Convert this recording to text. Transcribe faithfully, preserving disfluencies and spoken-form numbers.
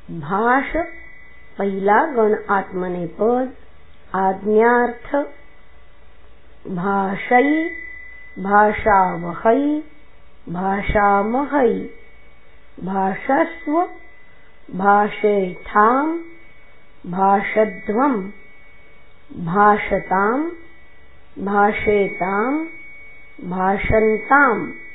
भाष पहिला गण आत्मनेपद. आज्ञार्थ भाषै भाषावहै भाषामहै. भाषस्व भाषेथां भाषध्वं. भाषतां भाषेतां भाषन्तां.